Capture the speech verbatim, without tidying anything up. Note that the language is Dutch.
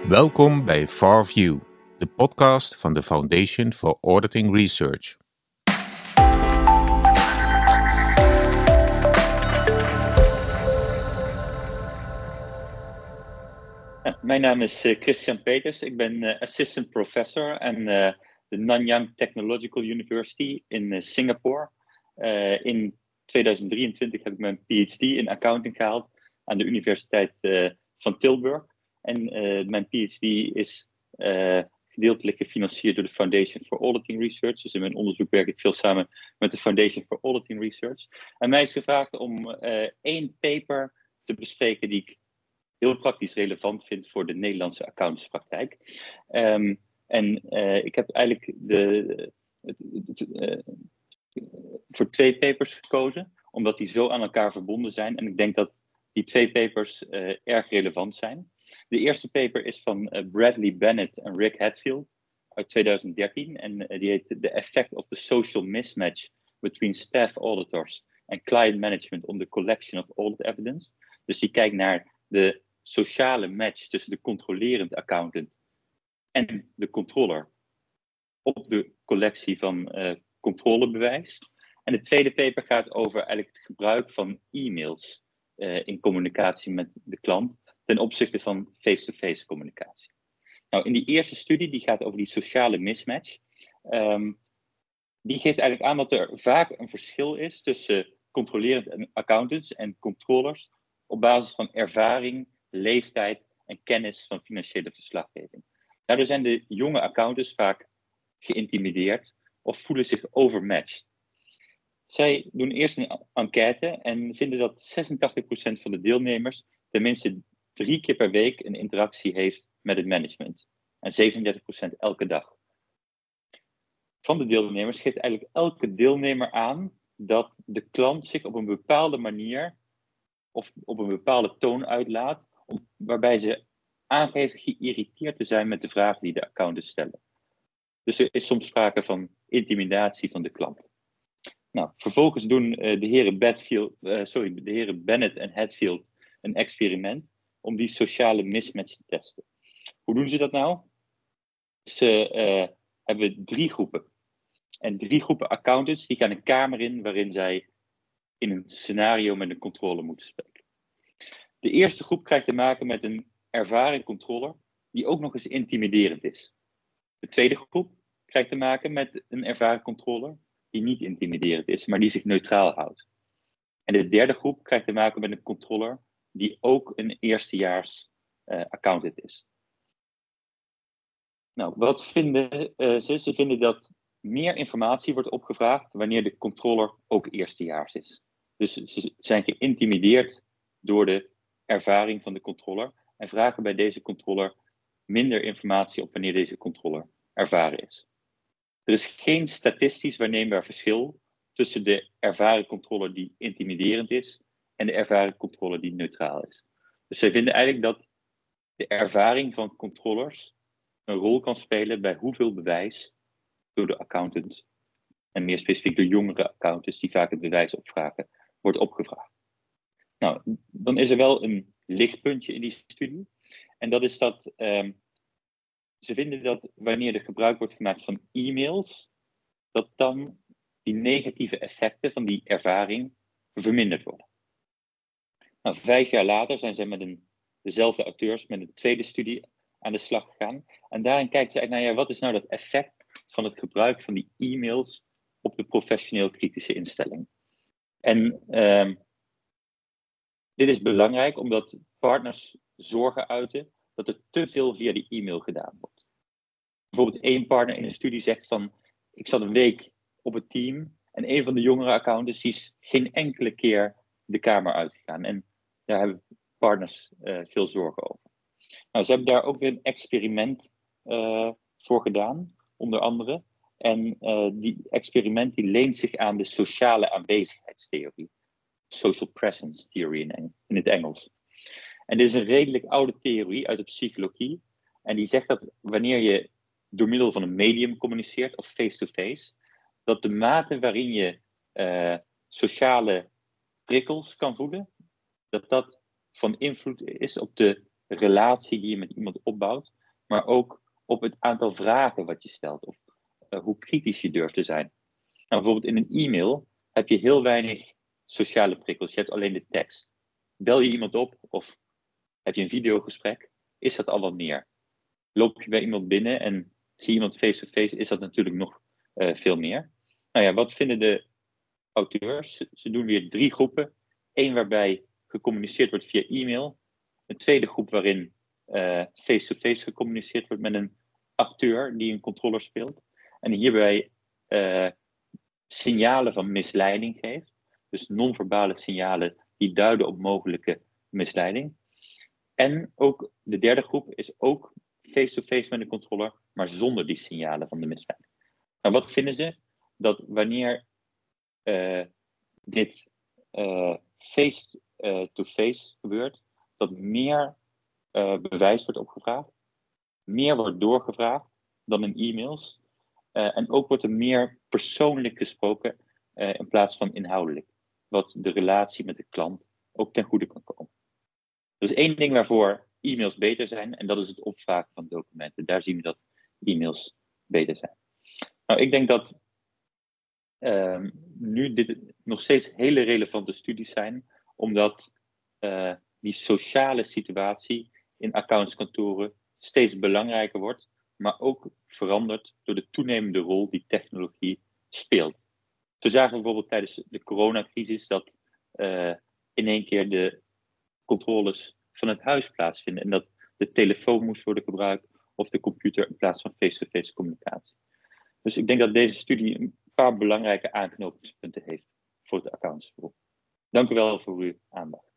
Welkom bij FarView, de podcast van de Foundation for Auditing Research. Ja, mijn naam is uh, Christian Peters. Ik ben uh, assistant professor aan uh, de Nanyang Technological University in uh, Singapore. Uh, in tweeduizend drieëntwintig heb ik mijn P H D in accounting gehaald aan de Universiteit uh, van Tilburg. En uh, mijn P H D is uh, gedeeltelijk gefinancierd door de Foundation for Auditing Research. Dus in mijn onderzoek werk ik veel samen met de Foundation for Auditing Research. En mij is gevraagd om uh, één paper te bespreken die ik heel praktisch relevant vind voor de Nederlandse accountantspraktijk. Um, en uh, ik heb eigenlijk de, het, het, uh, voor twee papers gekozen, omdat die zo aan elkaar verbonden zijn. En ik denk dat die twee papers uh, erg relevant zijn. De eerste paper is van uh, Bradley Bennett en Rick Hatfield uit tweeduizend dertien. En uh, die heet The Effect of the Social Mismatch Between Staff Auditors and Client Management on the Collection of Audit Evidence. Dus die kijkt naar de sociale match tussen de controlerend accountant en de controller op de collectie van uh, controlebewijs. En de tweede paper gaat over eigenlijk het gebruik van e-mails uh, in communicatie met de klant ten opzichte van face-to-face communicatie. Nou, in die eerste studie, die gaat over die sociale mismatch, um, die geeft eigenlijk aan dat er vaak een verschil is tussen controlerend accountants en controllers op basis van ervaring, leeftijd en kennis van financiële verslaggeving. Daardoor zijn de jonge accountants vaak geïntimideerd of voelen zich overmatched. Zij doen eerst een enquête en vinden dat zesentachtig procent van de deelnemers tenminste drie keer per week een interactie heeft met het management. En zevenendertig procent elke dag. Van de deelnemers geeft eigenlijk elke deelnemer aan dat de klant zich op een bepaalde manier of op een bepaalde toon uitlaat, om, waarbij ze aangeven geïrriteerd te zijn met de vragen die de accountants stellen. Dus er is soms sprake van intimidatie van de klant. Nou, vervolgens doen uh, de heren Bedfield, uh, sorry, de heren Bennett en Hatfield een experiment om die sociale mismatch te testen. Hoe doen ze dat nou? Ze uh, hebben drie groepen. En drie groepen accountants die gaan een kamer in waarin zij in een scenario met een controller moeten spreken. De eerste groep krijgt te maken met een ervaren controller die ook nog eens intimiderend is. De tweede groep krijgt te maken met een ervaren controller die niet intimiderend is, maar die zich neutraal houdt. En de derde groep krijgt te maken met een controller die ook een eerstejaars uh, accountant is. Nou, wat vinden uh, ze? Ze vinden dat meer informatie wordt opgevraagd wanneer de controller ook eerstejaars is. Dus ze zijn geïntimideerd door de ervaring van de controller en vragen bij deze controller minder informatie op wanneer deze controller ervaren is. Er is geen statistisch waarneembaar verschil tussen de ervaren controller die intimiderend is en de ervaren controller die neutraal is. Dus zij vinden eigenlijk dat de ervaring van controllers een rol kan spelen bij hoeveel bewijs door de accountant, en meer specifiek door jongere accountants die vaak het bewijs opvragen, wordt opgevraagd. Nou, dan is er wel een lichtpuntje in die studie. En dat is dat um, ze vinden dat wanneer er gebruik wordt gemaakt van e-mails, dat dan die negatieve effecten van die ervaring verminderd worden. Nou, vijf jaar later zijn ze met een, dezelfde auteurs met een tweede studie aan de slag gegaan. En daarin kijken ze eigenlijk naar, ja, wat is nou dat effect van het gebruik van die e-mails op de professioneel kritische instelling. En um, dit is belangrijk omdat partners zorgen uiten dat er te veel via die e-mail gedaan wordt. Bijvoorbeeld één partner in een studie zegt van, ik zat een week op het team en een van de jongere accountants is geen enkele keer de kamer uitgegaan. En daar hebben partners uh, veel zorgen over. Nou, ze hebben daar ook weer een experiment uh, voor gedaan, onder andere. En uh, die experiment die leent zich aan de sociale aanwezigheidstheorie. Social presence theory in, in het Engels. En dit is een redelijk oude theorie uit de psychologie. En die zegt dat wanneer je door middel van een medium communiceert, of face-to-face, dat de mate waarin je uh, sociale prikkels kan voelen, dat dat van invloed is op de relatie die je met iemand opbouwt, maar ook op het aantal vragen wat je stelt of uh, hoe kritisch je durft te zijn. Nou, bijvoorbeeld in een e-mail heb je heel weinig sociale prikkels. Je hebt alleen de tekst. Bel je iemand op of heb je een videogesprek, is dat al wat meer. Loop je bij iemand binnen en zie je iemand face-to-face, is dat natuurlijk nog uh, veel meer. Nou ja, wat vinden de auteurs? Ze, ze doen weer drie groepen. Eén waarbij gecommuniceerd wordt via e-mail. Een tweede groep waarin uh, face-to-face gecommuniceerd wordt met een acteur die een controller speelt. En hierbij uh, signalen van misleiding geeft. Dus non-verbale signalen die duiden op mogelijke misleiding. En ook de derde groep is ook face-to-face met een controller, maar zonder die signalen van de misleiding. Nou, wat vinden ze? Dat wanneer uh, dit uh, face-to-face gebeurt, dat meer uh, bewijs wordt opgevraagd, meer wordt doorgevraagd dan in e-mails. Uh, en ook wordt er meer persoonlijk gesproken uh, in plaats van inhoudelijk. Wat de relatie met de klant ook ten goede kan komen. Er is één ding waarvoor e-mails beter zijn, en dat is het opvragen van documenten. Daar zien we dat e-mails beter zijn. Nou, ik denk dat uh, nu dit nog steeds hele relevante studies zijn, omdat uh, die sociale situatie in accountskantoren steeds belangrijker wordt, maar ook verandert door de toenemende rol die technologie speelt. Zo zagen we bijvoorbeeld tijdens de coronacrisis dat uh, in één keer de controles van het huis plaatsvinden en dat de telefoon moest worden gebruikt of de computer in plaats van face-to-face communicatie. Dus ik denk dat deze studie een paar belangrijke aanknopingspunten heeft voor het accountsberoep. Dank u wel voor uw aandacht.